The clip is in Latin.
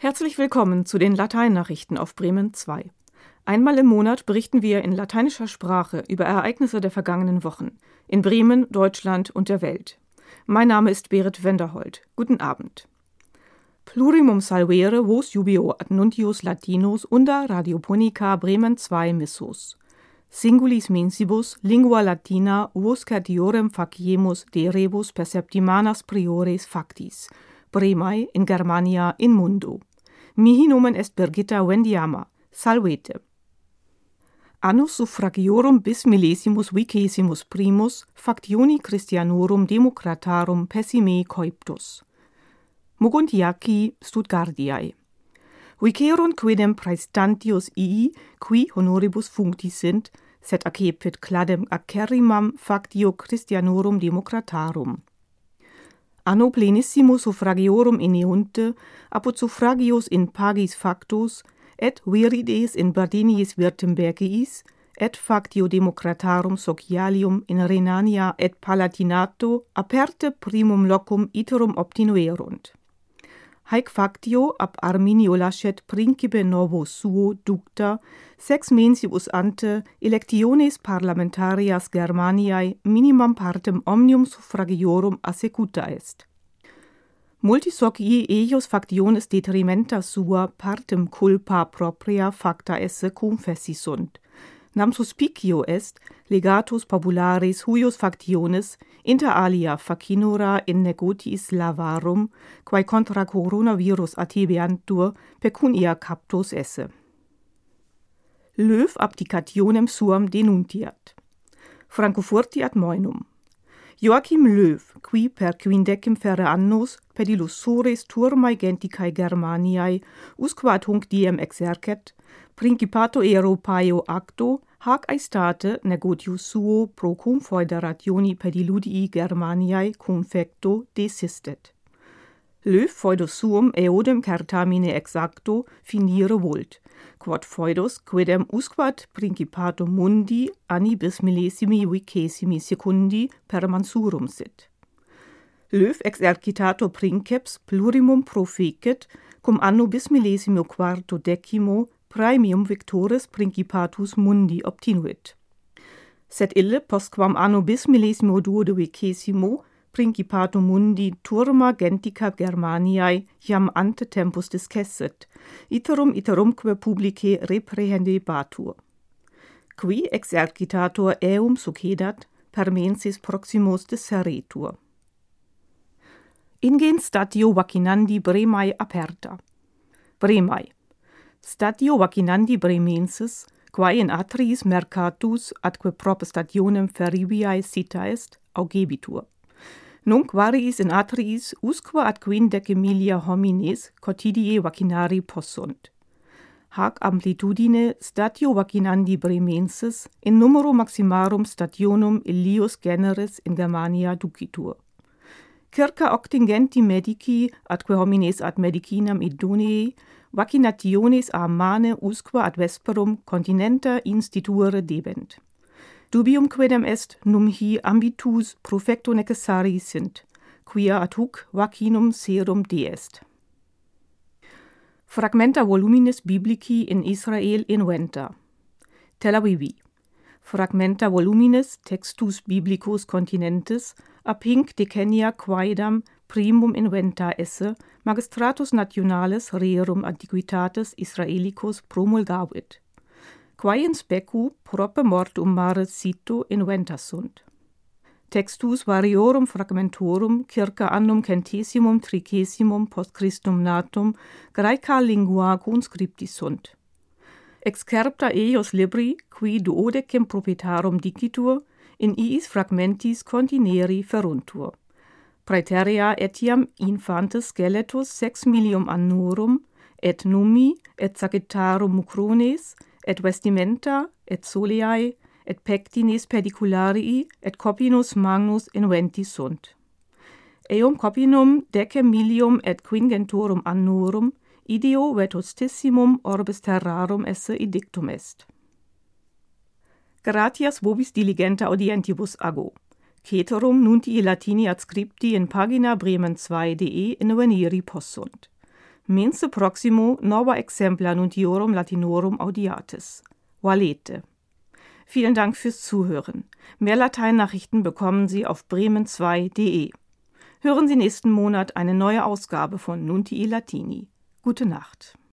Herzlich willkommen zu den Lateinnachrichten auf Bremen 2. Einmal im Monat berichten wir in lateinischer Sprache über Ereignisse der vergangenen Wochen in Bremen, Deutschland und der Welt. Mein Name ist Berit Wenderhold. Guten Abend. Plurimum salvere vos jubeo ad nuntius Latinos unda radioponica Bremen 2 missus. Singulis mensibus lingua latina vos certiorem faciemus de rebus perceptimanas priores factis, Bremae in Germania in mundo. Mihi nomen est Birgitta Wendiama. Salvete. Annus suffragiorum bis millesimus vicesimus primus factioni Christianorum Democratarum pessime coiptus. Muguntiaci Stuttgardiae. Vicerunt quidem praestantius ii, qui honoribus functis sint, sed accepit cladem acerrimam factio Christianorum Democratarum. Anno plenissimus suffragiorum ineunte, apud suffragios in pagis factus, et virides in Bardeniis Württembergiis, et factio Democratarum socialium in Rhenania et Palatinato aperte primum locum iterum obtinuerunt. Haec factio ab Arminio lascet principe novo suo ducta, sex mensibus ante electiones parlamentarias Germaniae minimam partem omnium suffragiorum assecuta est. Multis socii eius factiones detrimenta sua partem culpa propria facta esse confessi sunt. Nam suspicio est legatus popularis huius factiones inter alia facinora in negotiis lavarum, quae contra coronavirus attebeantur pecunia captos esse. Löw abdicationem suam denuntiat. Francofurti ad moenum. Joachim Löw, qui per 15 annos pedilussores turmae genticae Germaniae usque ad hunc diem exercet, principato Europaeo acto hac aestate negotius suo pro confederationi pediludii Germaniae confecto desistet. Löw foedus suum eodem certamine exacto finire vult, quod foedus quidem usquad principatum mundi anni bis millesimi vicesimi secundi per mansurum sit. Löw exercitator princeps plurimum profecit, cum anno bis millesimo quarto decimo praemium victores principatus mundi obtinuit. Sed ille postquam anno bis millesimo duodecimo principatum mundi turma gentica Germaniae iam ante tempus discessit, iterumque publice reprehendebatur. Qui exercitator eum succedat, per mensis proximos disseretur. Ingens statio vacinandi Bremae aperta. Bremae. Statio vacinandi Bremensis, quae in atriis mercatus atque prop stationem feriviae sita est, augebitur. Nunc variis in atriis usque ad 15 homines quotidie vacinari possunt. Hac amplitudine statio vacinandi Bremensis in numero maximarum stationum illius generis in Germania ducitur. Circa octingenti medici atque homines ad medicinam idonei vaccinationes a mane usque ad vesperum continenta instituere debent. Dubium quidem est numhi ambitus profecto necessari sint, quia ad huc vaccinum serum deest. Fragmenta voluminis biblici in Israel inventa. Tel Avivi. Fragmenta voluminis textus biblicus continentes ab hinc decenia quaedam primum inventa esse magistratus nationales rerum antiquitates Israelicus promulgavit, quae in specu prope mortum mare cito inventa sunt. Textus variorum fragmentorum circa annum centesimum tricesimum post Christum natum Graeca lingua conscripti sunt. Excerpta eius libri, qui duodecim proprietarum dicitur, in iis fragmentis contineri feruntur. Praeterea etiam infantes skeletus 6 millium annorum, et numi, et sagittarum mucrones, et vestimenta, et soleae, et pectines pedicularii, et copinus magnus inventi sunt. Eum copinum 10 millium et quingentorum annorum, ideo vetustissimum orbis terrarum esse edictum est. Gratias vobis diligenta audientibus ago. Ceterum nuntii Latini adscripti in pagina bremen2.de inveniri possunt. Mense proximo nova exempla nuntiorum latinorum audiatis. Valete. Vielen Dank fürs Zuhören. Mehr Latein-Nachrichten bekommen Sie auf bremen2.de. Hören Sie nächsten Monat eine neue Ausgabe von Nuntii Latini. Gute Nacht.